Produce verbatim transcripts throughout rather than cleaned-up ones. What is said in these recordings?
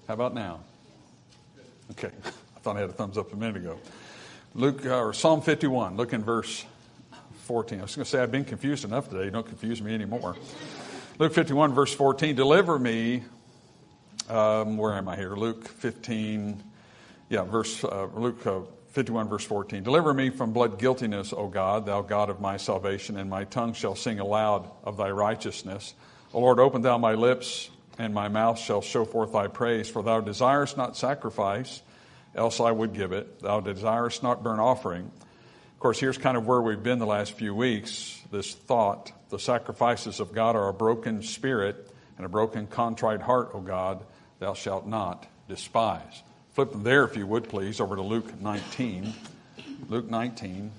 How about now? Okay. I thought I had a thumbs up a minute ago. Luke, uh, or Psalm fifty-one, look in verse fourteen. I was going to say I've been confused enough today. Don't confuse me anymore. Luke fifty-one, verse fourteen. Deliver me. Um, where am I here? Luke fifteen. Yeah, verse uh, Luke uh, fifty-one, verse fourteen. Deliver me from blood guiltiness, O God, thou God of my salvation, and my tongue shall sing aloud of thy righteousness. O Lord, open thou my lips, and my mouth shall show forth thy praise. For thou desirest not sacrifice, else I would give it. Thou desirest not burnt offering. Of course, here's kind of where we've been the last few weeks. This thought, the sacrifices of God are a broken spirit and a broken contrite heart, O God, thou shalt not despise. Flip them there, if you would, please, over to Luke nineteen. Luke nineteen.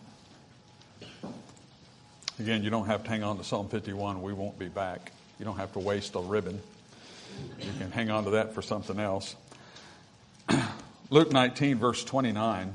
Again, you don't have to hang on to Psalm fifty-one. We won't be back. You don't have to waste a ribbon. You can hang on to that for something else. Luke nineteen, verse twenty-nine.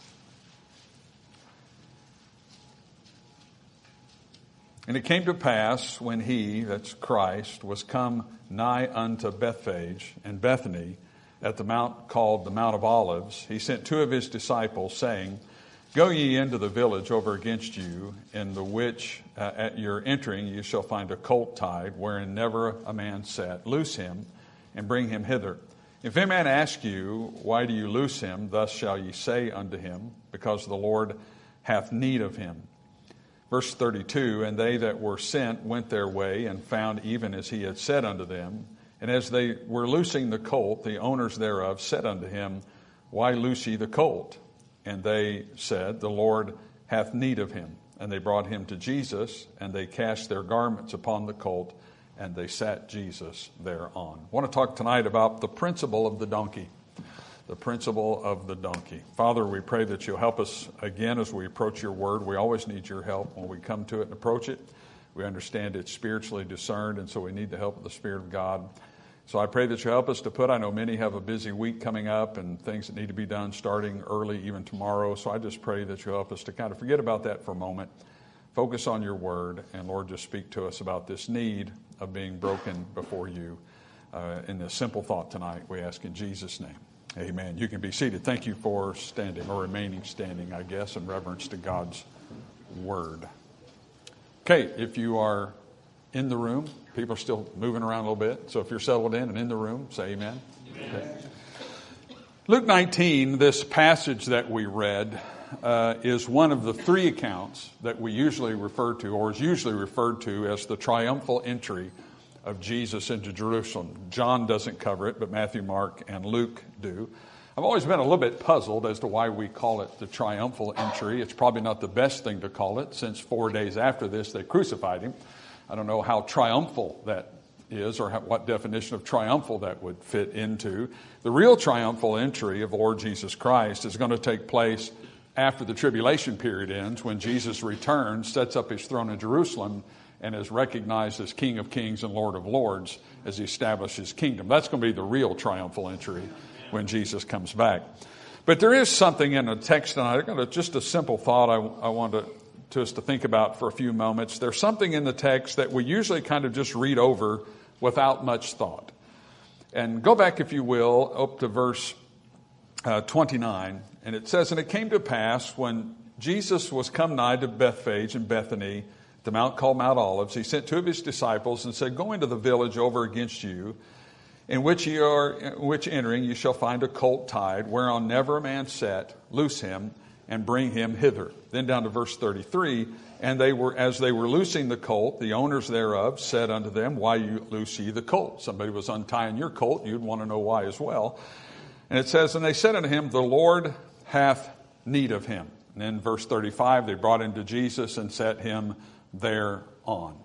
And it came to pass when he, that's Christ, was come nigh unto Bethphage and Bethany at the mount called the Mount of Olives, he sent two of his disciples, saying, Go ye into the village over against you, in the which uh, at your entering you shall find a colt tied, wherein never a man sat. Loose him, and bring him hither. If any man ask you, Why do you loose him? Thus shall ye say unto him, Because the Lord hath need of him. Verse thirty-two, And they that were sent went their way, and found even as he had said unto them. And as they were loosing the colt, the owners thereof said unto him, Why loose ye the colt? And they said, The Lord hath need of him. And they brought him to Jesus, and they cast their garments upon the colt, and they sat Jesus thereon. I want to talk tonight about the principle of the donkey. The principle of the donkey. Father, we pray that you'll help us again as we approach your word. We always need your help when we come to it and approach it. We understand it's spiritually discerned, and so we need the help of the Spirit of God. So I pray that you help us to put, I know many have a busy week coming up and things that need to be done starting early, even tomorrow. So I just pray that you help us to kind of forget about that for a moment, focus on your word, and Lord, just speak to us about this need of being broken before you. Uh, in this simple thought tonight, we ask in Jesus' name. Amen. You can be seated. Thank you for standing, or remaining standing, I guess, in reverence to God's word. Okay, if you are in the room, people are still moving around a little bit. So if you're settled in and in the room, say amen. Amen. Okay. Luke nineteen, this passage that we read, uh, is one of the three accounts that we usually refer to, or is usually referred to as the triumphal entry of Jesus into Jerusalem. John doesn't cover it, but Matthew, Mark, and Luke do. I've always been a little bit puzzled as to why we call it the triumphal entry. It's probably not the best thing to call it, since four days after this they crucified him. I don't know how triumphal that is, or how, what definition of triumphal that would fit into. The real triumphal entry of the Lord Jesus Christ is going to take place after the tribulation period ends, when Jesus returns, sets up his throne in Jerusalem, and is recognized as King of Kings and Lord of Lords as he establishes his kingdom. That's going to be the real triumphal entry when Jesus comes back. But there is something in the text tonight, just a simple thought I, I want to, to us to think about for a few moments. There's something in the text that we usually kind of just read over without much thought. And go back, if you will, up to verse uh, twenty-nine. And it says, And it came to pass when Jesus was come nigh to Bethphage and Bethany, the mount called Mount Olives, he sent two of his disciples and said, Go into the village over against you, in which you are, in which entering you shall find a colt tied, whereon never a man sat. Loose him and bring him hither. Then down to verse thirty-three, and they were as they were loosing the colt, the owners thereof said unto them, Why you loose ye the colt? Somebody was untying your colt, you'd want to know why as well. And it says, And they said unto him, The Lord hath need of him. And then verse thirty-five, they brought him to Jesus and set him thereon.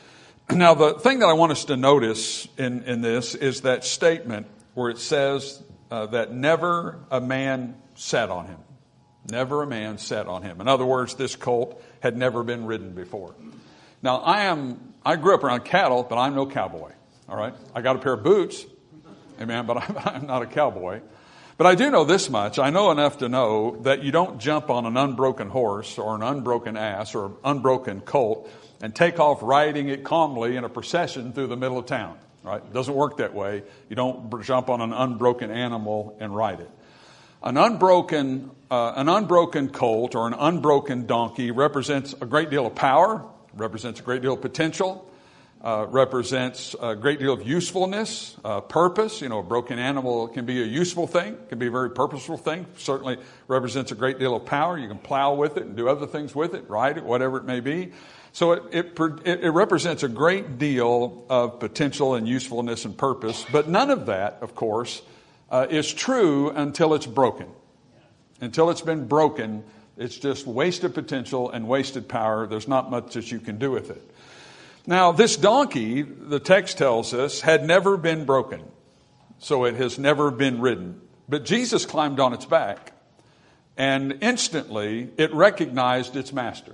Now, the thing that I want us to notice in, in this is that statement where it says uh, that never a man sat on him. Never a man sat on him. In other words, this colt had never been ridden before. Now, I am, I grew up around cattle, but I'm no cowboy. All right. I got a pair of boots. Amen. But I'm, I'm not a cowboy. But I do know this much. I know enough to know that you don't jump on an unbroken horse or an unbroken ass or an unbroken colt and take off riding it calmly in a procession through the middle of town. Right? It doesn't work that way. You don't jump on an unbroken animal and ride it. An unbroken, uh, an unbroken colt or an unbroken donkey represents a great deal of power, represents a great deal of potential, uh, represents a great deal of usefulness, uh, purpose. You know, a broken animal can be a useful thing, can be a very purposeful thing. Certainly represents a great deal of power. You can plow with it and do other things with it, ride it, whatever it may be. So it, it, it represents a great deal of potential and usefulness and purpose, but none of that, of course, uh, is true until it's broken. Until it's been broken, it's just wasted potential and wasted power. There's not much that you can do with it. Now, this donkey, the text tells us, had never been broken, so it has never been ridden. But Jesus climbed on its back, and instantly it recognized its master.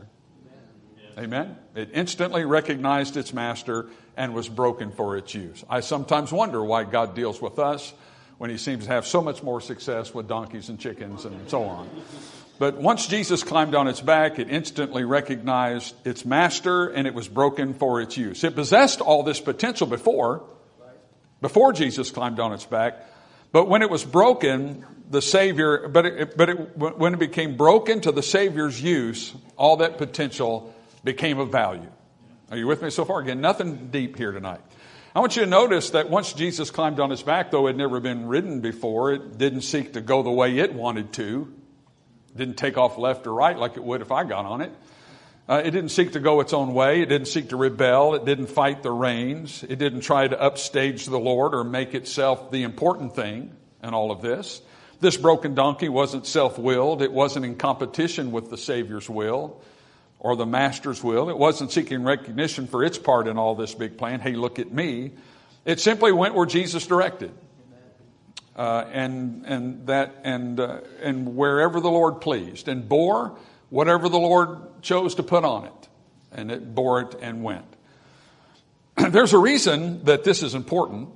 Amen. It instantly recognized its master and was broken for its use. I sometimes wonder why God deals with us when he seems to have so much more success with donkeys and chickens and so on. But once Jesus climbed on its back, it instantly recognized its master and it was broken for its use. It possessed all this potential before, before Jesus climbed on its back. But when it was broken, the Savior, but it, but it, when it became broken to the Savior's use, all that potential became of value. Are you with me so far? Again, nothing deep here tonight. I want you to notice that once Jesus climbed on his back, though it had never been ridden before, it didn't seek to go the way it wanted to. It didn't take off left or right like it would if I got on it. Uh, it didn't seek to go its own way. It didn't seek to rebel. It didn't fight the reins. It didn't try to upstage the Lord or make itself the important thing in all of this. This broken donkey wasn't self-willed. It wasn't in competition with the Savior's will or the Master's will. It wasn't seeking recognition for its part in all this big plan. Hey, look at me. It simply went where Jesus directed. Uh, and and that and uh, and wherever the Lord pleased, and bore whatever the Lord chose to put on it, and it bore it and went. There's a reason that this is important.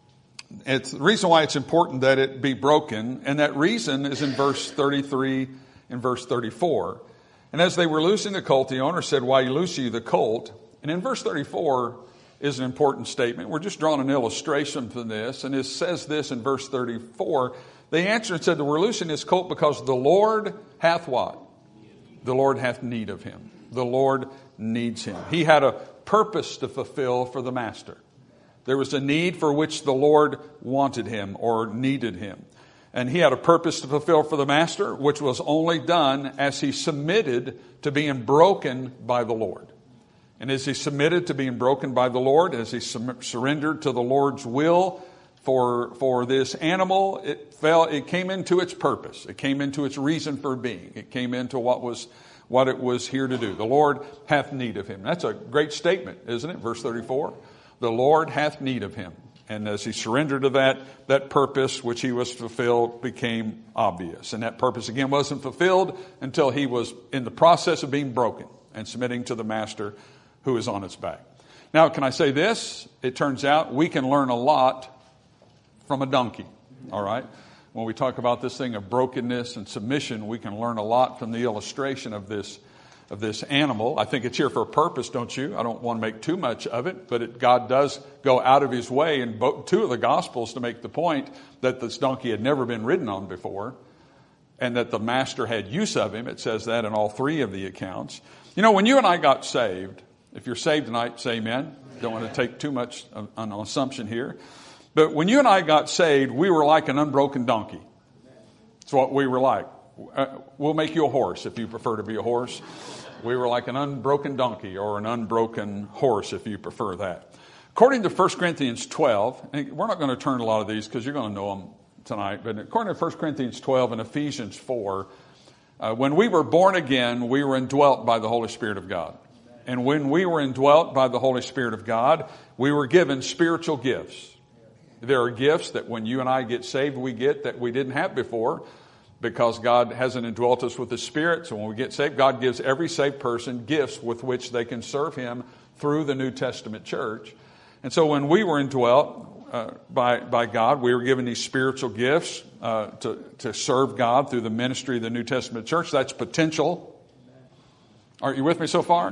It's the reason why it's important that it be broken, and that reason is in verse thirty-three and verse thirty-four. And as they were loosing the colt, the owner said, "Why loose you the colt?" And in verse thirty-four is an important statement. We're just drawing an illustration from this. And it says this in verse thirty-four. They answered and said, "We're loosing this colt because the Lord hath what? The Lord hath need of him." The Lord needs him. He had a purpose to fulfill for the master. There was a need for which the Lord wanted him or needed him. And he had a purpose to fulfill for the master, which was only done as he submitted to being broken by the Lord. And as he submitted to being broken by the Lord, as he surrendered to the Lord's will for, for this animal, it fell, it came into its purpose. It came into its reason for being. It came into what was, what it was here to do. The Lord hath need of him. That's a great statement, isn't it? Verse thirty-four. The Lord hath need of him. And as he surrendered to that, that purpose which he was fulfilled became obvious. And that purpose again wasn't fulfilled until he was in the process of being broken and submitting to the master who is on its back. Now, can I say this? It turns out we can learn a lot from a donkey. All right? When we talk about this thing of brokenness and submission, we can learn a lot from the illustration of this of this animal. I think it's here for a purpose, don't you? I don't want to make too much of it, but it, God does go out of his way in both, two of the Gospels to make the point that this donkey had never been ridden on before and that the master had use of him. It says that in all three of the accounts. You know, when you and I got saved, if you're saved tonight, say amen. Don't want to take too much of an assumption here. But when you and I got saved, we were like an unbroken donkey. That's what we were like. Uh, we'll make you a horse if you prefer to be a horse. We were like an unbroken donkey or an unbroken horse if you prefer that. According to First Corinthians twelve, and we're not going to turn a lot of these because you're going to know them tonight, but according to First Corinthians twelve and Ephesians four, uh, when we were born again, we were indwelt by the Holy Spirit of God. And when we were indwelt by the Holy Spirit of God, we were given spiritual gifts. There are gifts that when you and I get saved, we get that we didn't have before, because God hasn't indwelt us with His Spirit. So when we get saved, God gives every saved person gifts with which they can serve Him through the New Testament church. And so when we were indwelt uh, by, by God, we were given these spiritual gifts uh, to, to serve God through the ministry of the New Testament church. That's potential. Are you with me so far?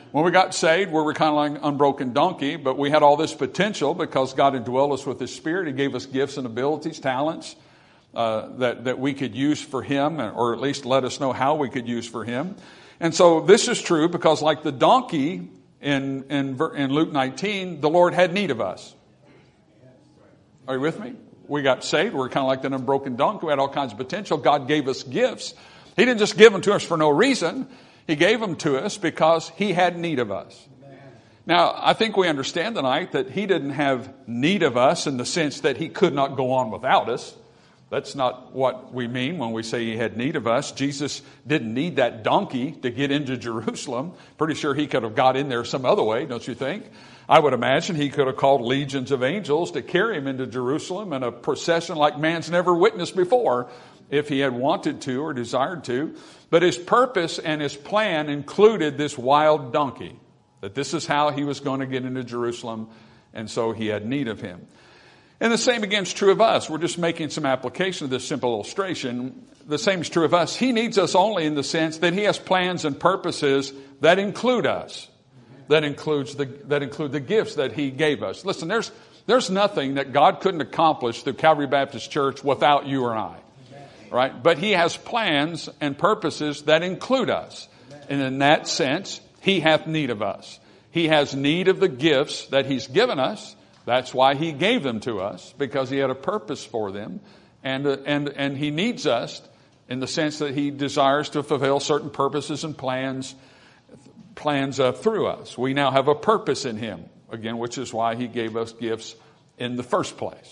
When we got saved, we were kind of like an unbroken donkey, but we had all this potential because God had dwelled us with His Spirit. He gave us gifts and abilities, talents uh, that, that we could use for Him, or at least let us know how we could use for Him. And so this is true because like the donkey in, in, in Luke nineteen, the Lord had need of us. Are you with me? We got saved. We were kind of like that unbroken donkey. We had all kinds of potential. God gave us gifts. He didn't just give them to us for no reason. He gave them to us because He had need of us. Now, I think we understand tonight that He didn't have need of us in the sense that He could not go on without us. That's not what we mean when we say He had need of us. Jesus didn't need that donkey to get into Jerusalem. Pretty sure He could have got in there some other way, don't you think? I would imagine He could have called legions of angels to carry Him into Jerusalem in a procession like man's never witnessed before, if He had wanted to or desired to. But His purpose and His plan included this wild donkey, that this is how He was going to get into Jerusalem, and so He had need of him. And the same again is true of us. We're just making some application of this simple illustration. The same is true of us. He needs us only in the sense that He has plans and purposes that include us, that includes the that include the gifts that He gave us. Listen, there's there's nothing that God couldn't accomplish through Calvary Baptist Church without you or I. Right? But He has plans and purposes that include us. And in that sense, He hath need of us. He has need of the gifts that He's given us. That's why He gave them to us, because He had a purpose for them. And, uh, and, and He needs us in the sense that He desires to fulfill certain purposes and plans, plans uh, through us. We now have a purpose in Him, again, which is why He gave us gifts in the first place.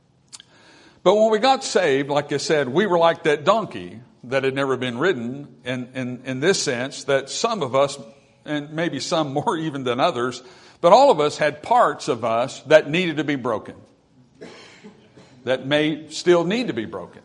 But when we got saved, like I said, we were like that donkey that had never been ridden in, in, in this sense, that some of us, and maybe some more even than others, but all of us had parts of us that needed to be broken, that may still need to be broken.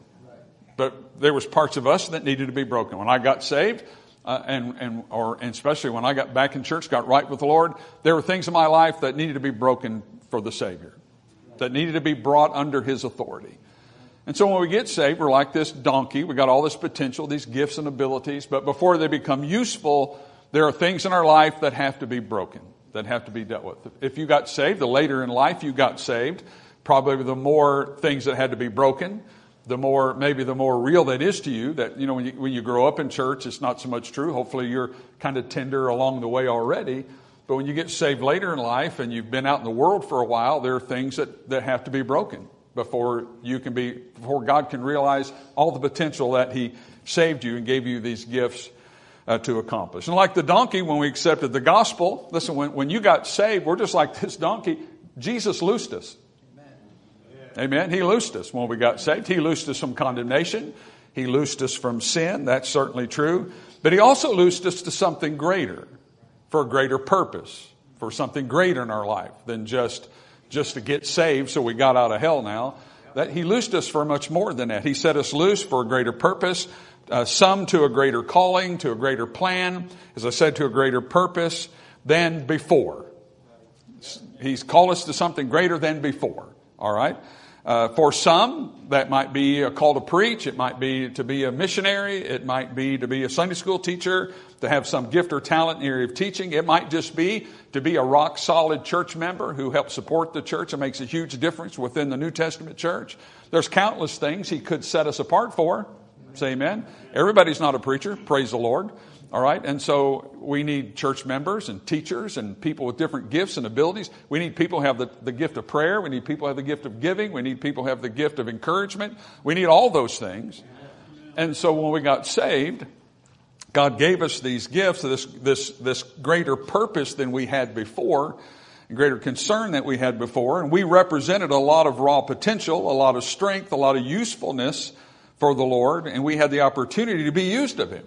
But there was parts of us that needed to be broken. When I got saved, uh, and, and, or, and especially when I got back in church, got right with the Lord, there were things in my life that needed to be broken for the Savior, that needed to be brought under His authority. And so when we get saved, we're like this donkey. We got all this potential, these gifts and abilities. But before they become useful, there are things in our life that have to be broken, that have to be dealt with. If you got saved, the later in life you got saved, probably the more things that had to be broken, the more, maybe the more real that is to you. That, you know, when you, when you grow up in church, it's not so much true. Hopefully you're kind of tender along the way already. But when you get saved later in life and you've been out in the world for a while, there are things that, that have to be broken before you can be, before God can realize all the potential that He saved you and gave you these gifts uh, to accomplish. And like the donkey, when we accepted the gospel, listen, when, when you got saved, we're just like this donkey. Jesus loosed us. Amen. Amen. He loosed us when we got saved. He loosed us from condemnation. He loosed us from sin. That's certainly true. But He also loosed us to something greater, for a greater purpose, for something greater in our life than just just to get saved so we got out of hell now. That He loosed us for much more than that. He set us loose for a greater purpose, uh, some to a greater calling, to a greater plan, as I said, to a greater purpose than before. He's called us to something greater than before. All right? Uh, for some, that might be a call to preach. It might be to be a missionary. It might be to be a Sunday school teacher, to have some gift or talent in the area of teaching. It might just be to be a rock-solid church member who helps support the church and makes a huge difference within the New Testament church. There's countless things He could set us apart for. Say amen. Everybody's not a preacher. Praise the Lord. All right. And so we need church members and teachers and people with different gifts and abilities. We need people who have the, the gift of prayer. We need people who have the gift of giving. We need people who have the gift of encouragement. We need all those things. And so when we got saved, God gave us these gifts, this, this, this greater purpose than we had before, greater concern that we had before. And we represented a lot of raw potential, a lot of strength, a lot of usefulness for the Lord. And we had the opportunity to be used of Him.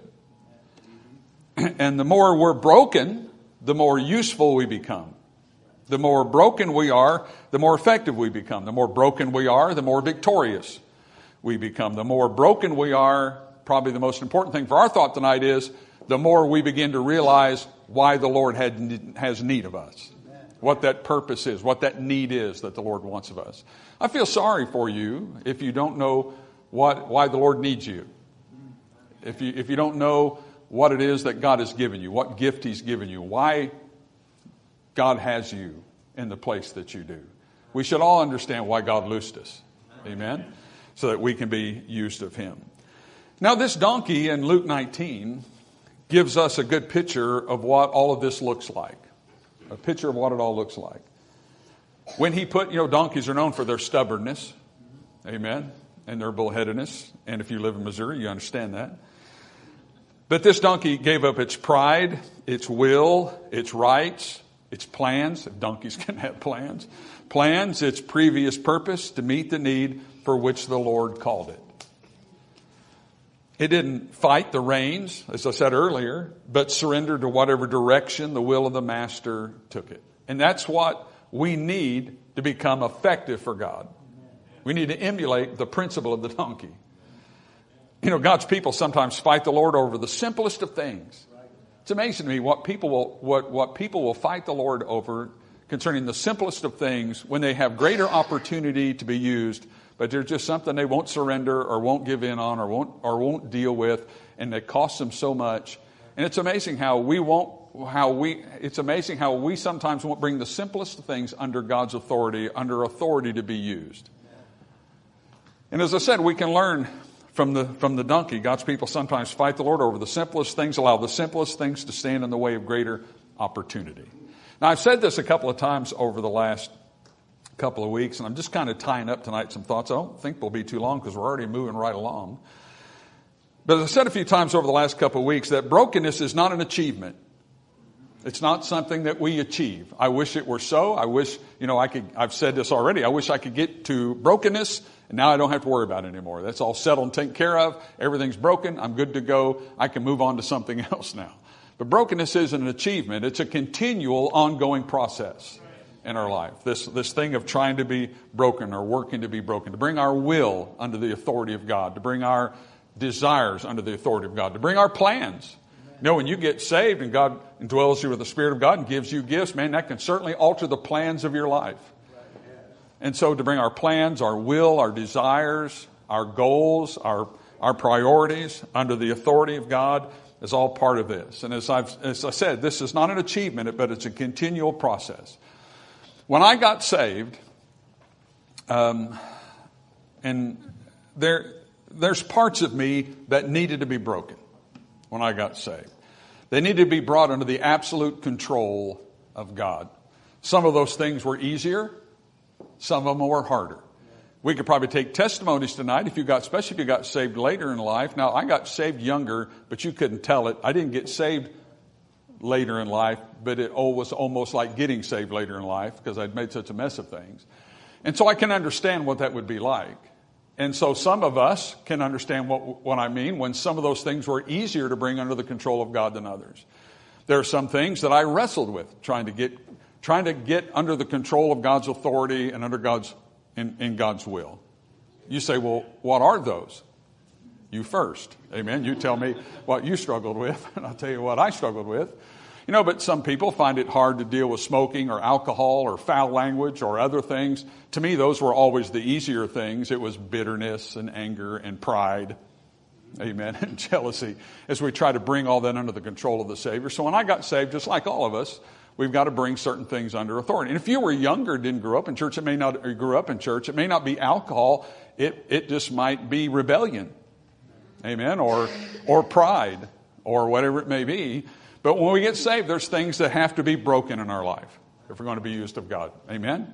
And the more we're broken, the more useful we become. The more broken we are, the more effective we become. The more broken we are, the more victorious we become. The more broken we are, probably the most important thing for our thought tonight is, the more we begin to realize why the Lord had, has need of us. What that purpose is, what that need is that the Lord wants of us. I feel sorry for you if you don't know what, why the Lord needs you. If you, if you don't know what it is that God has given you, what gift He's given you, why God has you in the place that you do. We should all understand why God loosed us. Amen? So that we can be used of Him. Now this donkey in Luke nineteen gives us a good picture of what all of this looks like. A picture of what it all looks like. When He put, you know, donkeys are known for their stubbornness. Amen? And their bullheadedness. And if you live in Missouri, you understand that. But this donkey gave up its pride, its will, its rights, its plans. If donkeys can have plans. Plans, its previous purpose to meet the need for which the Lord called it. It didn't fight the reins, as I said earlier, but surrendered to whatever direction the will of the Master took it. And that's what we need to become effective for God. We need to emulate the principle of the donkey. You know, God's people sometimes fight the Lord over the simplest of things. It's amazing to me what people will what, what people will fight the Lord over concerning the simplest of things when they have greater opportunity to be used, but there's just something they won't surrender or won't give in on or won't or won't deal with, and it costs them so much. And it's amazing how we won't how we it's amazing how we sometimes won't bring the simplest of things under God's authority, under authority to be used. And as I said, we can learn from the from the donkey. God's people sometimes fight the Lord over the simplest things, allow the simplest things to stand in the way of greater opportunity. Now, I've said this a couple of times over the last couple of weeks, and I'm just kind of tying up tonight some thoughts. I don't think we'll be too long because we're already moving right along. But as I said a few times over the last couple of weeks, that brokenness is not an achievement. It's not something that we achieve. I wish it were so. I wish, you know, I could, I've said this already. I wish I could get to brokenness and now I don't have to worry about it anymore. That's all settled and taken care of. Everything's broken. I'm good to go. I can move on to something else now. But brokenness isn't an achievement. It's a continual, ongoing process in our life. This, this thing of trying to be broken or working to be broken, to bring our will under the authority of God, to bring our desires under the authority of God, to bring our plans. You know, when you get saved and God indwells you with the Spirit of God and gives you gifts, man, that can certainly alter the plans of your life. And so to bring our plans, our will, our desires, our goals, our, our priorities under the authority of God is all part of this. And as I've, as I said, this is not an achievement, but it's a continual process. When I got saved, um, and there, there's parts of me that needed to be broken when I got saved. They needed to be brought under the absolute control of God. Some of those things were easier. Some of them were harder. We could probably take testimonies tonight if you got, especially if you got saved later in life. Now, I got saved younger, but you couldn't tell it. I didn't get saved later in life, but it was almost like getting saved later in life because I'd made such a mess of things. And so I can understand what that would be like. And so some of us can understand what, what I mean when some of those things were easier to bring under the control of God than others. There are some things that I wrestled with trying to get trying to get under the control of God's authority and under God's in, in God's will. You say, well, what are those? You first. Amen. You tell me what you struggled with, and I'll tell you what I struggled with. You know, but some people find it hard to deal with smoking or alcohol or foul language or other things. To me, those were always the easier things. It was bitterness and anger and pride. Amen. And jealousy as we try to bring all that under the control of the Savior. So when I got saved, just like all of us, we've got to bring certain things under authority. And if you were younger, didn't grow up in church, it may not, or grew up in church, it may not be alcohol. It, it just might be rebellion. Amen. Or, or pride or whatever it may be. But when we get saved, there's things that have to be broken in our life if we're going to be used of God. Amen?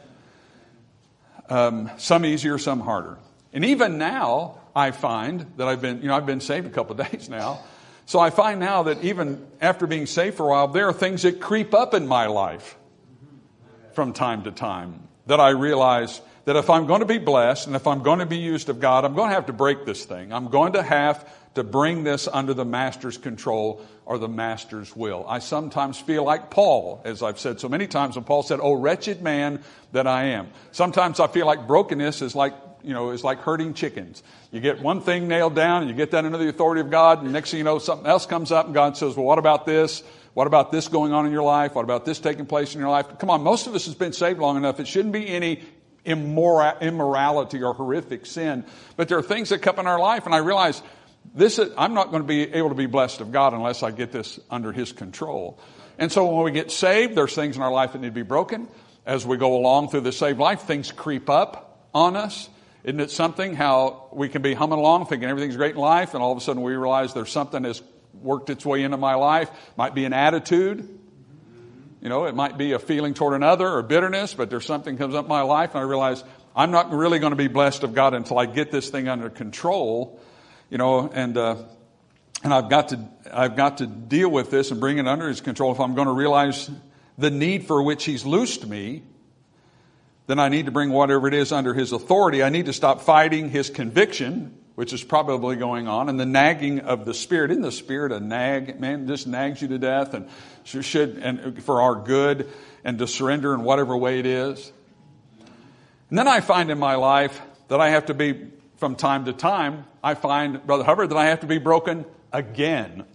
Um, some easier, some harder. And even now, I find that I've been, you know, I've been saved a couple of days now. So I find now that even after being saved for a while, there are things that creep up in my life from time to time that I realize that if I'm going to be blessed and if I'm going to be used of God, I'm going to have to break this thing. I'm going to have to bring this under the Master's control or the Master's will. I sometimes feel like Paul, as I've said so many times, when Paul said, "Oh, wretched man that I am." Sometimes I feel like brokenness is like, you know, is like herding chickens. You get one thing nailed down and you get that under the authority of God, and next thing you know, something else comes up and God says, "Well, what about this? What about this going on in your life? What about this taking place in your life?" Come on, most of us has been saved long enough. It shouldn't be any immora- immorality or horrific sin. But there are things that come in our life, and I realize this is, I'm not going to be able to be blessed of God unless I get this under His control. And so when we get saved, there's things in our life that need to be broken. As we go along through the saved life, things creep up on us. Isn't it something how we can be humming along thinking everything's great in life, and all of a sudden we realize there's something that's worked its way into my life. Might be an attitude. You know, it might be a feeling toward another or bitterness, but there's something comes up in my life and I realize I'm not really going to be blessed of God until I get this thing under control. You know, and uh, and I've got to I've got to deal with this and bring it under His control. If I'm going to realize the need for which He's loosed me, then I need to bring whatever it is under His authority. I need to stop fighting His conviction, which is probably going on, and the nagging of the Spirit. Isn't the Spirit a nag? Man, just nags you to death, and should and for our good, and to surrender in whatever way it is. And then I find in my life that I have to be, from time to time, I find, Brother Hubbard, that I have to be broken again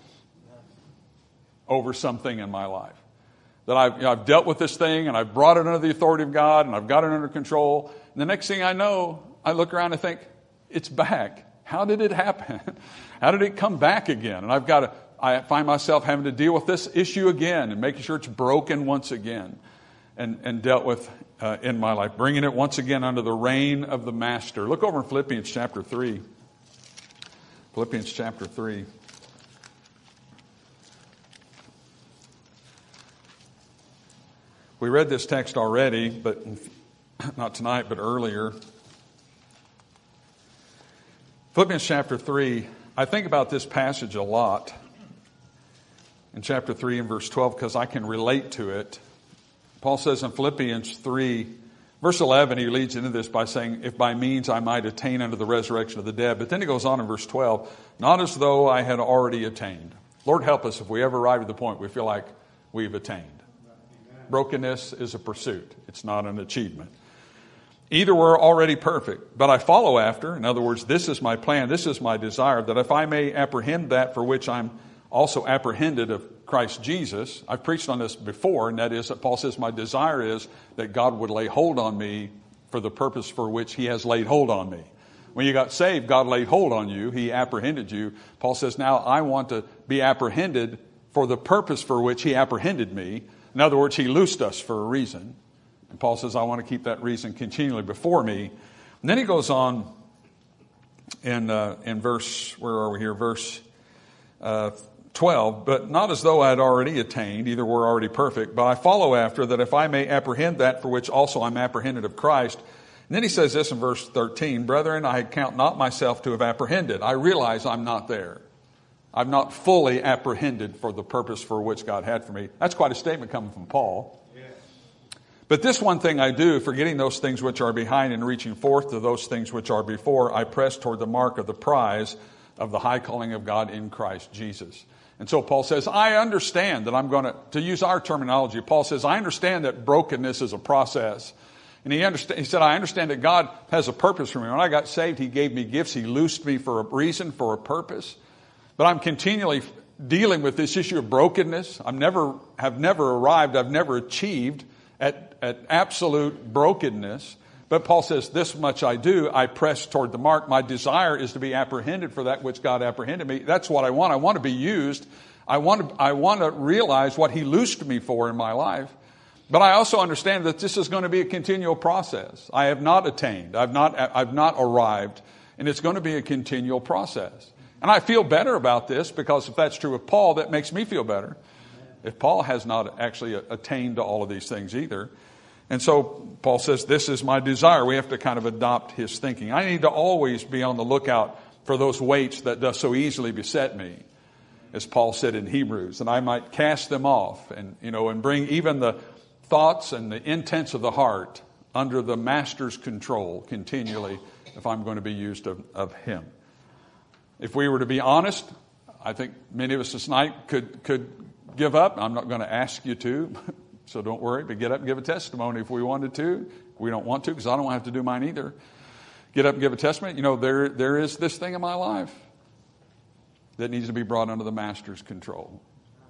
over something in my life. That I've, you know, I've dealt with this thing and I've brought it under the authority of God and I've got it under control. And the next thing I know, I look around and think, it's back. How did it happen? How did it come back again? And I've got to, I find myself having to deal with this issue again and making sure it's broken once again and, and dealt with uh, in my life, bringing it once again under the reign of the Master. Look over in Philippians chapter three. Philippians chapter three. We read this text already, but not tonight, but earlier. Philippians chapter three, I think about this passage a lot. In chapter three and verse twelve, because I can relate to it. Paul says in Philippians three, verse eleven, he leads into this by saying, if by means I might attain unto the resurrection of the dead. But then he goes on in verse twelve, not as though I had already attained. Lord, help us if we ever arrive at the point we feel like we've attained. Brokenness is a pursuit. It's not an achievement. Either we're already perfect, but I follow after. In other words, this is my plan. This is my desire, that if I may apprehend that for which I'm also apprehended of Christ Jesus. I've preached on this before, and that is that Paul says my desire is that God would lay hold on me for the purpose for which He has laid hold on me. When you got saved, God laid hold on you. He apprehended you. Paul says, now I want to be apprehended for the purpose for which He apprehended me. In other words, He loosed us for a reason. And Paul says, I want to keep that reason continually before me. And then he goes on in uh, in verse, where are we here? Verse uh, twelve. But not as though I had already attained, either were already perfect, but I follow after, that if I may apprehend that for which also I'm apprehended of Christ. And then he says this in verse thirteen, brethren, I count not myself to have apprehended. I realize I'm not there. I've not fully apprehended for the purpose for which God had for me. That's quite a statement coming from Paul. Yes. But this one thing I do, forgetting those things which are behind and reaching forth to those things which are before, I press toward the mark of the prize of the high calling of God in Christ Jesus. And so Paul says, I understand that I'm going to, to use our terminology, Paul says, I understand that brokenness is a process. And he, understand, he said, I understand that God has a purpose for me. When I got saved, He gave me gifts. He loosed me for a reason, for a purpose. But I'm continually dealing with this issue of brokenness. I've never, have never arrived, I've never achieved at, at absolute brokenness. But Paul says, this much I do, I press toward the mark. My desire is to be apprehended for that which God apprehended me. That's what I want. I want to be used. I want to, I want to realize what He loosed me for in my life. But I also understand that this is going to be a continual process. I have not attained. I've not, I've not arrived. And it's going to be a continual process. And I feel better about this because if that's true of Paul, that makes me feel better. If Paul has not actually attained to all of these things either. And so Paul says, this is my desire. We have to kind of adopt his thinking. I need to always be on the lookout for those weights that does so easily beset me, as Paul said in Hebrews, and I might cast them off and, you know, and bring even the thoughts and the intents of the heart under the Master's control continually if I'm going to be used of, of Him. If we were to be honest, I think many of us this night could could give up. I'm not going to ask you to, so don't worry, but get up and give a testimony if we wanted to. We don't want to, because I don't have to do mine either. Get up and give a testimony. You know, there there is this thing in my life that needs to be brought under the Master's control.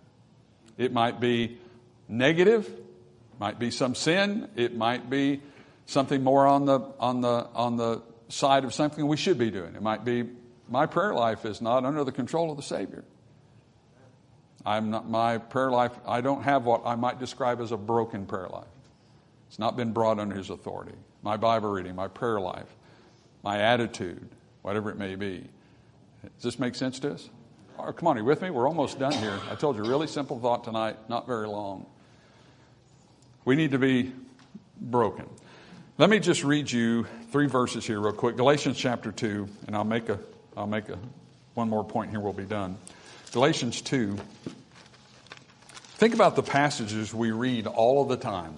It might be negative, might be some sin, it might be something more on the on the on the side of something we should be doing. It might be my prayer life is not under the control of the Savior. I'm not, my prayer life, I don't have what I might describe as a broken prayer life. It's not been brought under His authority. My Bible reading, my prayer life, my attitude, whatever it may be. Does this make sense to us? Oh, come on, are you with me? We're almost done here. I told you, really simple thought tonight, not very long. We need to be broken. Let me just read you three verses here real quick. Galatians chapter two, and I'll make a I'll make a one more point here, we'll be done. Galatians two. Think about the passages we read all of the time.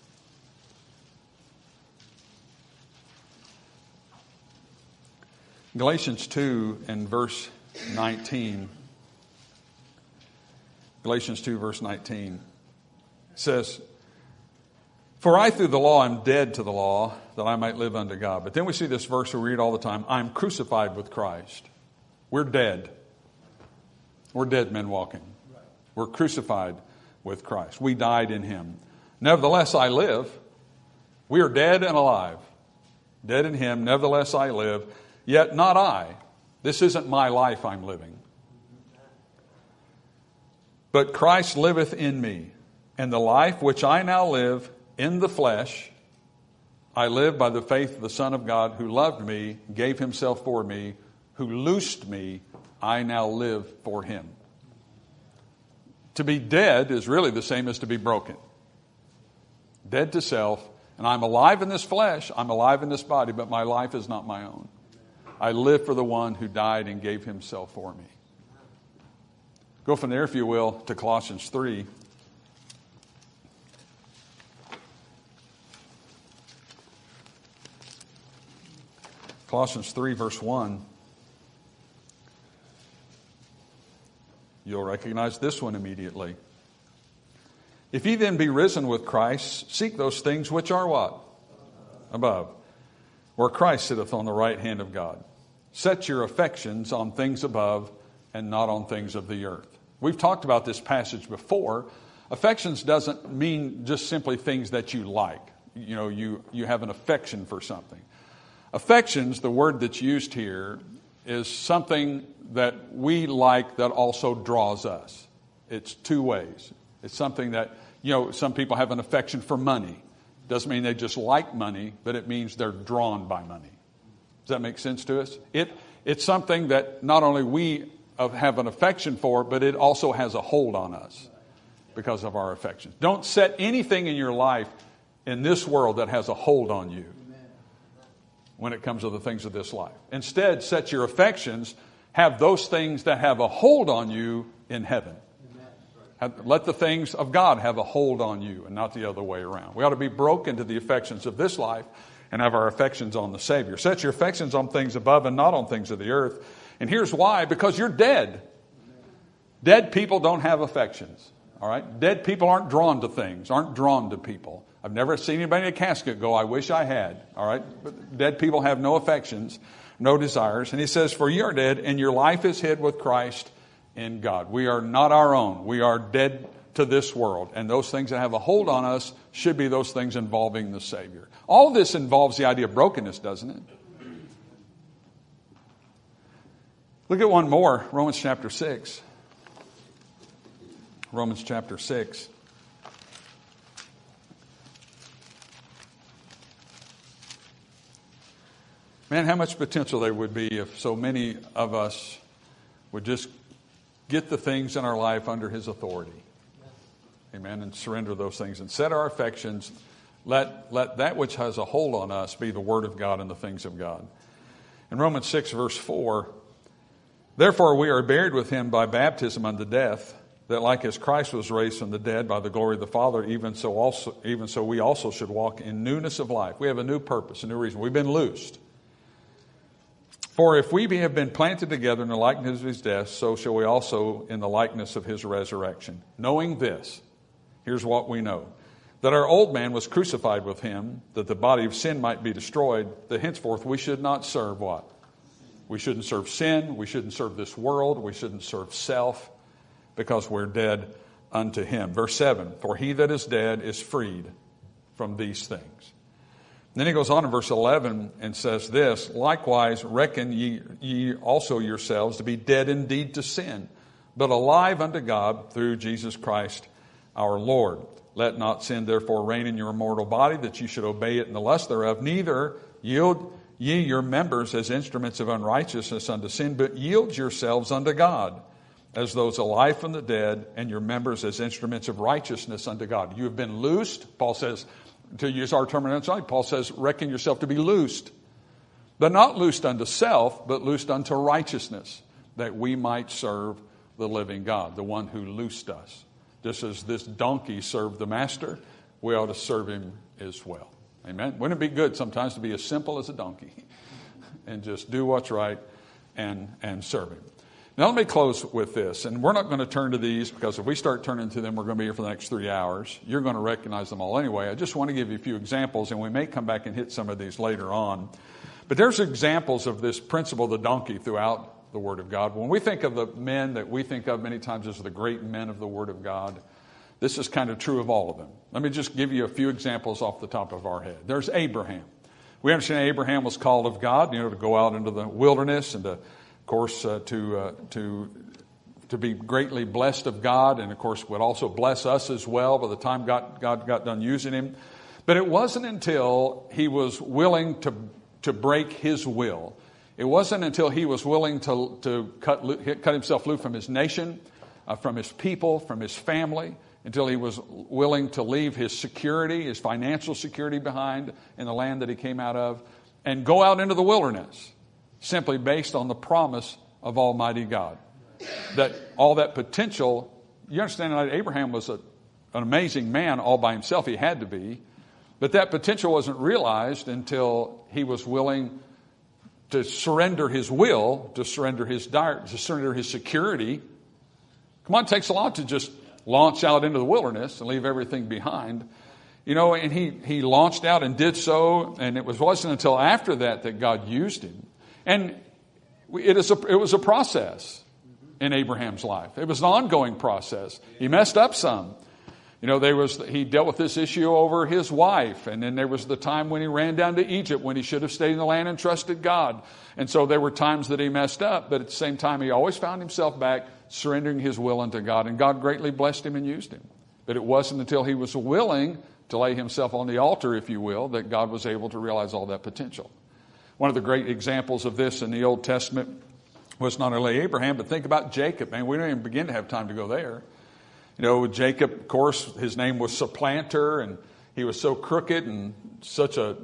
Galatians two and verse nineteen. Galatians two verse nineteen says, "For I through the law am dead to the law, that I might live unto God." But then we see this verse we read all the time, "I'm crucified with Christ." We're dead. We're dead men walking. We're crucified with Christ. We died in Him. "Nevertheless I live." We are dead and alive. Dead in Him. "Nevertheless I live. Yet not I." This isn't my life I'm living. "But Christ liveth in me. And the life which I now live in the flesh, I live by the faith of the Son of God, who loved me, gave Himself for me, who loosed me. I now live for Him." To be dead is really the same as to be broken. Dead to self. And I'm alive in this flesh. I'm alive in this body, but my life is not my own. I live for the one who died and gave Himself for me. Go from there, if you will, to Colossians three. Colossians three, verse one. You'll recognize this one immediately. "If ye then be risen with Christ, seek those things which are" what? Above. "Where Christ sitteth on the right hand of God. Set your affections on things above and not on things of the earth." We've talked about this passage before. Affections doesn't mean just simply things that you like. You know, you, you have an affection for something. Affections, the word that's used here, is something that we like that also draws us. It's two ways. It's something that, you know, some people have an affection for money. Doesn't mean they just like money, but it means they're drawn by money. Does that make sense to us? It It's something that not only we have an affection for, but it also has a hold on us because of our affections. Don't set anything in your life in this world that has a hold on you when it comes to the things of this life. Instead, set your affections, have those things that have a hold on you in heaven. Have, let the things of God have a hold on you and not the other way around. We ought to be broken to the affections of this life and have our affections on the Savior. Set your affections on things above and not on things of the earth. And here's why: because you're dead. Dead people don't have affections. All right? Dead people aren't drawn to things, aren't drawn to people. I've never seen anybody in a casket go, "I wish I had." All right? But dead people have no affections, no desires. And he says, "For you are dead, and your life is hid with Christ in God." We are not our own. We are dead to this world. And those things that have a hold on us should be those things involving the Savior. All of this involves the idea of brokenness, doesn't it? Look at one more, Romans chapter six. Romans chapter six. Man, how much potential there would be if so many of us would just get the things in our life under His authority. Amen. And surrender those things and set our affections. Let, let that which has a hold on us be the Word of God and the things of God. In Romans six, verse four, "Therefore we are buried with Him by baptism unto death, that like as Christ was raised from the dead by the glory of the Father, even so also, even so we also should walk in newness of life." We have a new purpose, a new reason. We've been loosed. "For if we be, have been planted together in the likeness of His death, so shall we also in the likeness of His resurrection. Knowing this," here's what we know, "that our old man was crucified with Him, that the body of sin might be destroyed, that henceforth we should not serve" what? We shouldn't serve sin. We shouldn't serve this world. We shouldn't serve self, because we're dead unto Him. Verse seven, "For he that is dead is freed from these things." Then he goes on in verse eleven and says this, likewise reckon ye, ye also yourselves to be dead indeed to sin, but alive unto God through Jesus Christ our Lord. Let not sin therefore reign in your mortal body, that ye should obey it in the lust thereof. Neither yield ye your members as instruments of unrighteousness unto sin, but yield yourselves unto God as those alive from the dead, and your members as instruments of righteousness unto God. You have been loosed, Paul says, to use our terminology, Paul says, reckon yourself to be loosed, but not loosed unto self, but loosed unto righteousness, that we might serve the living God, the one who loosed us. Just as this donkey served the master, we ought to serve him as well. Amen. Wouldn't it be good sometimes to be as simple as a donkey and just do what's right and, and serve him? Now let me close with this, and we're not going to turn to these because if we start turning to them, we're going to be here for the next three hours. You're going to recognize them all anyway. I just want to give you a few examples, and we may come back and hit some of these later on. But there's examples of this principle of the donkey throughout the Word of God. When we think of the men that we think of many times as the great men of the Word of God, this is kind of true of all of them. Let me just give you a few examples off the top of our head. There's Abraham. We understand Abraham was called of God, you know, to go out into the wilderness and to, of course, uh, to uh, to to be greatly blessed of God, and of course would also bless us as well by the time God, God got done using him. But it wasn't until he was willing to to break his will. It wasn't until he was willing to to cut cut himself loose from his nation, uh, from his people, from his family, until he was willing to leave his security, his financial security behind in the land that he came out of, and go out into the wilderness, simply based on the promise of Almighty God. That all that potential, you understand that Abraham was a, an amazing man all by himself. He had to be. But that potential wasn't realized until he was willing to surrender his will, to surrender his diet, to surrender his security. Come on, it takes a lot to just launch out into the wilderness and leave everything behind. You know, and he, he launched out and did so, and it was, wasn't until after that that God used him. And it, is a, it was a process in Abraham's life. It was an ongoing process. He messed up some. You know, there was he dealt with this issue over his wife, and then there was the time when he ran down to Egypt when he should have stayed in the land and trusted God. And so there were times that he messed up, but at the same time he always found himself back surrendering his will unto God, and God greatly blessed him and used him. But it wasn't until he was willing to lay himself on the altar, if you will, that God was able to realize all that potential. One of the great examples of this in the Old Testament was not only Abraham, but think about Jacob. Man, we don't even begin to have time to go there. You know, Jacob, of course, his name was Supplanter, and he was so crooked and such a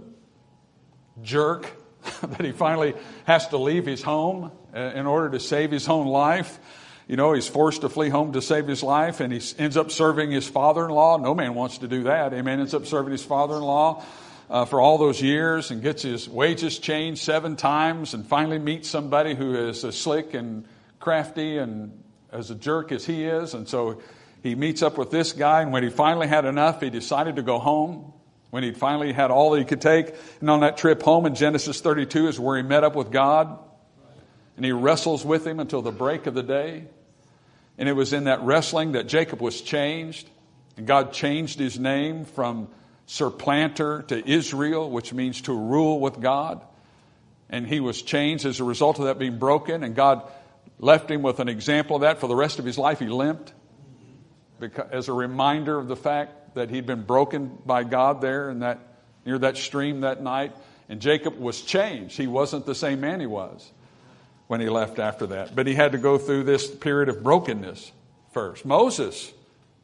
jerk that he finally has to leave his home in order to save his own life. You know, he's forced to flee home to save his life, and he ends up serving his father-in-law. No man wants to do that. Amen. Ends up serving his father-in-law uh, for all those years and gets his wages changed seven times and finally meets somebody who is as slick and crafty and as a jerk as he is. And so he meets up with this guy, and when he finally had enough, he decided to go home. When he finally had all that he could take, and on that trip home in Genesis thirty-two is where he met up with God. And he wrestles with him until the break of the day. And it was in that wrestling that Jacob was changed. And God changed his name from Supplanter to Israel, which means to rule with God. And he was changed as a result of that being broken. And God left him with an example of that. For the rest of his life, he limped. Because, as a reminder of the fact that he'd been broken by God there in that, near that stream that night. And Jacob was changed. He wasn't the same man he was when he left after that. But he had to go through this period of brokenness first. Moses,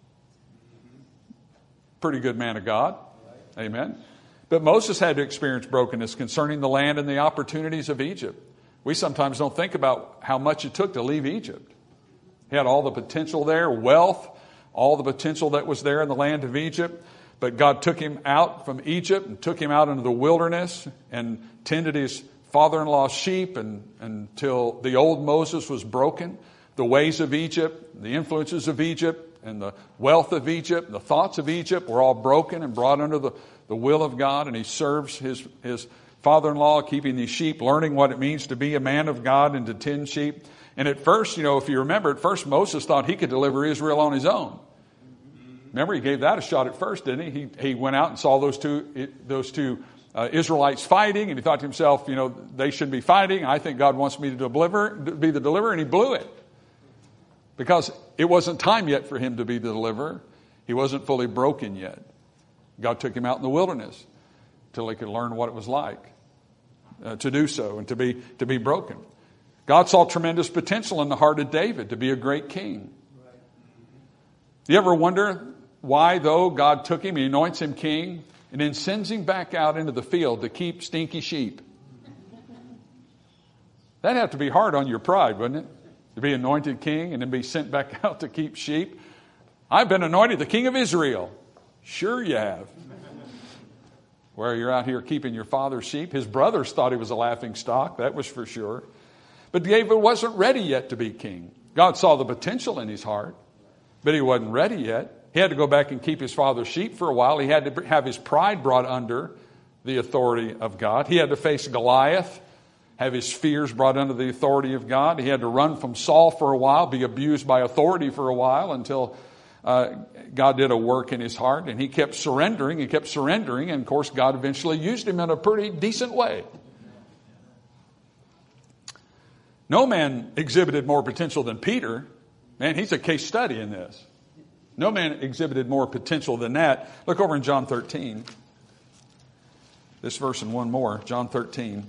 pretty good man of God. Amen. But Moses had to experience brokenness concerning the land and the opportunities of Egypt. We sometimes don't think about how much it took to leave Egypt. He had all the potential there, wealth, all the potential that was there in the land of Egypt. But God took him out from Egypt and took him out into the wilderness and tended his father-in-law's sheep and, until the old Moses was broken. The ways of Egypt, the influences of Egypt, and the wealth of Egypt, the thoughts of Egypt were all broken and brought under the, the will of God. And he serves his, his father-in-law, keeping these sheep, learning what it means to be a man of God and to tend sheep. And at first, you know, if you remember, at first Moses thought he could deliver Israel on his own. Remember, he gave that a shot at first, didn't he? He, he went out and saw those two, those two uh, Israelites fighting, and he thought to himself, you know, they shouldn't be fighting. I think God wants me to deliver, to be the deliverer, and he blew it. Because it wasn't time yet for him to be the deliverer. He wasn't fully broken yet. God took him out in the wilderness till he could learn what it was like uh, to do so and to be to be broken. God saw tremendous potential in the heart of David to be a great king. You ever wonder why, though, God took him, he anoints him king, and then sends him back out into the field to keep stinky sheep? That'd have to be hard on your pride, wouldn't it? To be anointed king and then be sent back out to keep sheep. I've been anointed the king of Israel. Sure you have. Where you're out here keeping your father's sheep. His brothers thought he was a laughing stock, that was for sure. But David wasn't ready yet to be king. God saw the potential in his heart, but he wasn't ready yet. He had to go back and keep his father's sheep for a while. He had to have his pride brought under the authority of God. He had to face Goliath, have his fears brought under the authority of God. He had to run from Saul for a while, be abused by authority for a while until uh, God did a work in his heart. And he kept surrendering, he kept surrendering, and of course God eventually used him in a pretty decent way. No man exhibited more potential than Peter. Man, he's a case study in this. No man exhibited more potential than that. Look over in John thirteen. This verse and one more. John thirteen.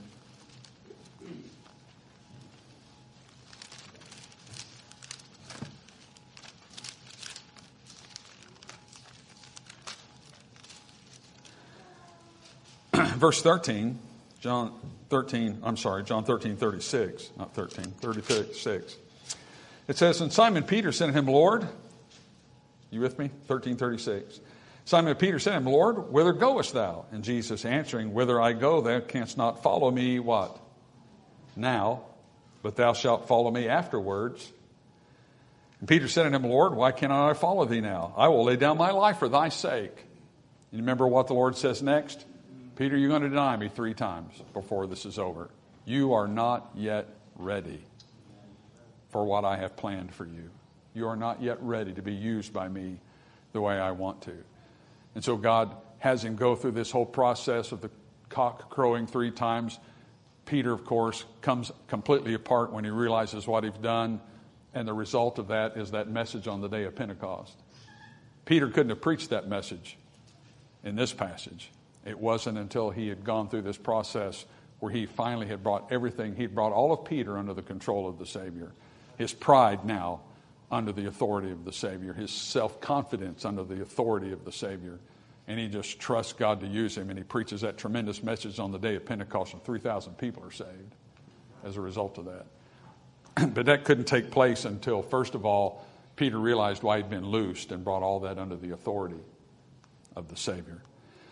Verse thirteen. John thirteen, I'm sorry, John thirteen, thirty-six, not thirteen, thirty-six. It says, and Simon Peter said to him, Lord, you with me? thirteen, thirty-six. Simon Peter said to him, Lord, whither goest thou? And Jesus answering, whither I go, thou canst not follow me, what? Now, but thou shalt follow me afterwards. And Peter said to him, Lord, why cannot I follow thee now? I will lay down my life for thy sake. You remember what the Lord says next? Peter, you're going to deny me three times before this is over. You are not yet ready for what I have planned for you. You are not yet ready to be used by me the way I want to. And so God has him go through this whole process of the cock crowing three times. Peter, of course, comes completely apart when he realizes what he's done. And the result of that is that message on the day of Pentecost. Peter couldn't have preached that message in this passage. It wasn't until he had gone through this process where he finally had brought everything. He'd brought all of Peter under the control of the Savior. His pride now under the authority of the Savior. His self-confidence under the authority of the Savior. And he just trusts God to use him. And he preaches that tremendous message on the day of Pentecost, and three thousand people are saved as a result of that. But that couldn't take place until, first of all, Peter realized why he'd been loosed and brought all that under the authority of the Savior.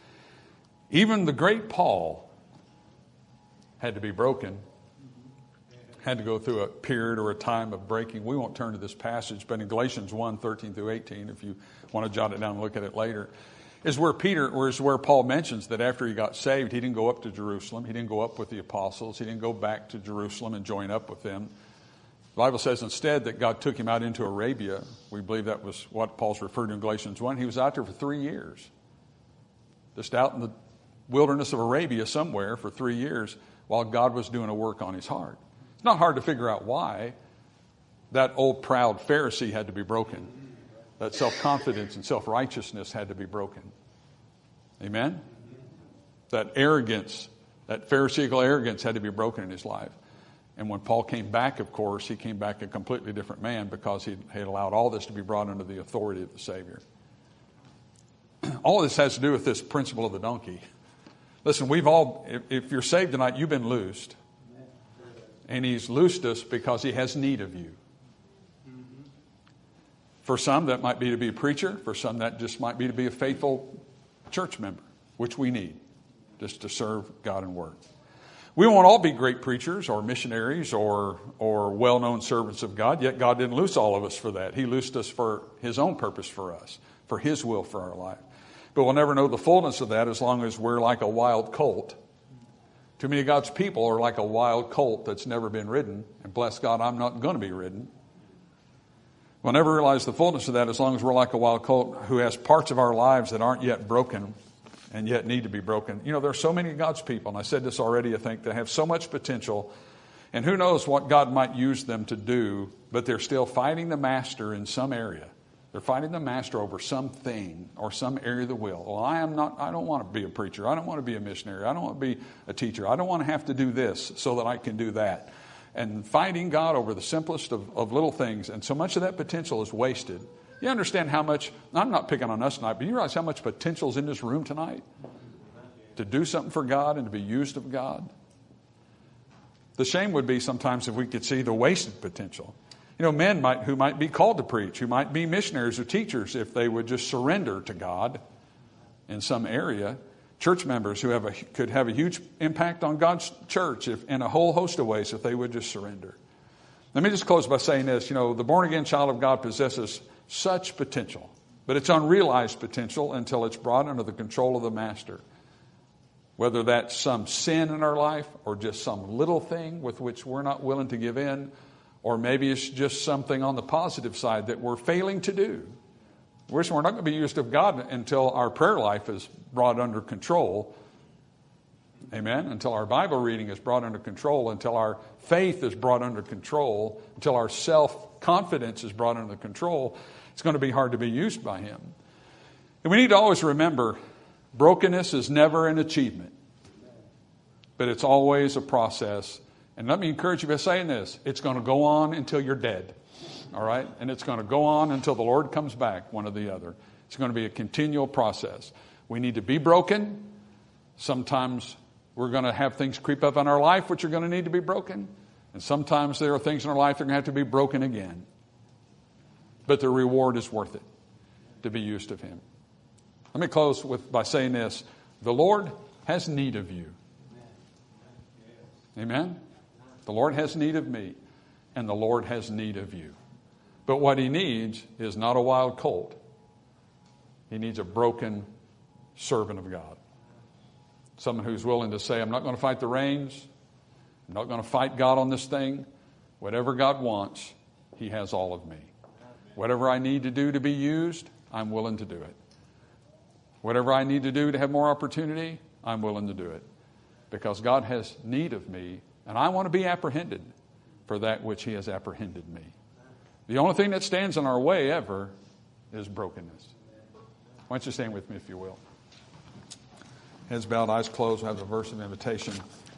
Even the great Paul had to be broken, had to go through a period or a time of breaking. We won't turn to this passage, but in Galatians one, thirteen through eighteen, if you want to jot it down and look at it later, is where Peter, or is where Paul mentions that after he got saved, he didn't go up to Jerusalem. He didn't go up with the apostles. He didn't go back to Jerusalem and join up with them. The Bible says instead that God took him out into Arabia. We believe that was what Paul's referred to in Galatians one. He was out there for three years, just out in the wilderness of Arabia somewhere for three years while God was doing a work on his heart. It's not hard to figure out why that old proud Pharisee had to be broken. That self-confidence and self-righteousness had to be broken. Amen? That arrogance, that Pharisaical arrogance had to be broken in his life. And when Paul came back, of course, he came back a completely different man because he had allowed all this to be brought under the authority of the Savior. All of this has to do with this principle of the donkey. Listen, we've all, if, if you're saved tonight, you've been loosed. And he's loosed us because he has need of you. For some, that might be to be a preacher. For some, that just might be to be a faithful church member, which we need, just to serve God and work. We won't all be great preachers or missionaries or, or well-known servants of God, yet God didn't loose all of us for that. He loosed us for his own purpose for us, for his will for our life. But we'll never know the fullness of that as long as we're like a wild colt. Too many of God's people are like a wild colt that's never been ridden. And bless God, I'm not going to be ridden. We'll never realize the fullness of that as long as we're like a wild colt who has parts of our lives that aren't yet broken and yet need to be broken. You know, there are so many of God's people, and I said this already, I think, that have so much potential, and who knows what God might use them to do, but they're still fighting the master in some area. They're fighting the master over something or some area of the will. Well, I am not, I don't want to be a preacher. I don't want to be a missionary. I don't want to be a teacher. I don't want to have to do this so that I can do that. And fighting God over the simplest of, of little things. And so much of that potential is wasted. You understand how much, I'm not picking on us tonight, but you realize how much potential is in this room tonight? To do something for God and to be used of God. The shame would be sometimes if we could see the wasted potential. You know, men might who might be called to preach, who might be missionaries or teachers, if they would just surrender to God in some area. Church members who have a, could have a huge impact on God's church if, in a whole host of ways if they would just surrender. Let me just close by saying this. You know, the born-again child of God possesses such potential, but it's unrealized potential until it's brought under the control of the master. Whether that's some sin in our life or just some little thing with which we're not willing to give in, or maybe it's just something on the positive side that we're failing to do. We're not going to be used of God until our prayer life is brought under control. Amen? Until our Bible reading is brought under control, until our faith is brought under control, until our self-confidence is brought under control, it's going to be hard to be used by Him. And we need to always remember, brokenness is never an achievement, but it's always a process. And let me encourage you by saying this. It's going to go on until you're dead. All right? And it's going to go on until the Lord comes back, one or the other. It's going to be a continual process. We need to be broken. Sometimes we're going to have things creep up in our life which are going to need to be broken. And sometimes there are things in our life that are going to have to be broken again. But the reward is worth it to be used of Him. Let me close with by saying this. The Lord has need of you. Amen? The Lord has need of me, and the Lord has need of you. But what He needs is not a wild colt. He needs a broken servant of God. Someone who's willing to say, I'm not going to fight the reins. I'm not going to fight God on this thing. Whatever God wants, He has all of me. Whatever I need to do to be used, I'm willing to do it. Whatever I need to do to have more opportunity, I'm willing to do it. Because God has need of me, and I want to be apprehended for that which He has apprehended me. The only thing that stands in our way ever is brokenness. Why don't you stand with me if you will? Heads bowed, eyes closed. I have a verse of invitation.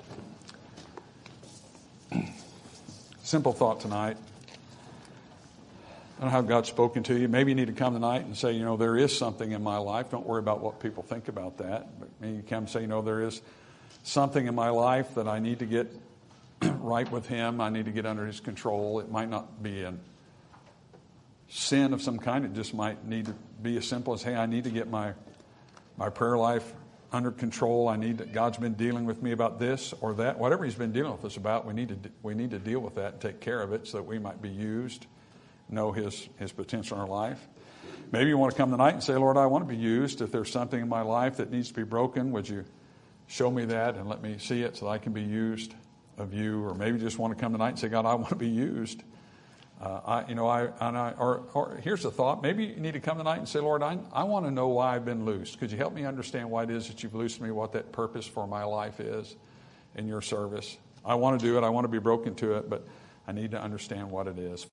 Simple thought tonight. I don't know how God's spoken to you. Maybe you need to come tonight and say, you know, there is something in my life. Don't worry about what people think about that. But maybe you come and say, you know, there is something in my life that I need to get right with Him. I need to get under His control. It might not be a sin of some kind. It just might need to be as simple as, hey, I need to get my my prayer life under control. I need to, God's been dealing with me about this or that. Whatever He's been dealing with us about, we need to we need to deal with that and take care of it so that we might be used, know His His potential in our life. Maybe you want to come tonight and say, Lord, I want to be used. If there's something in my life that needs to be broken, would you show me that and let me see it so that I can be used of you? Or maybe you just want to come tonight and say, God, I want to be used. Uh, I, you know, I, and I or, or here's the thought. Maybe you need to come tonight and say, Lord, I, I want to know why I've been loosed. Could you help me understand why it is that you've loosed me, what that purpose for my life is in your service? I want to do it. I want to be broken to it, but I need to understand what it is.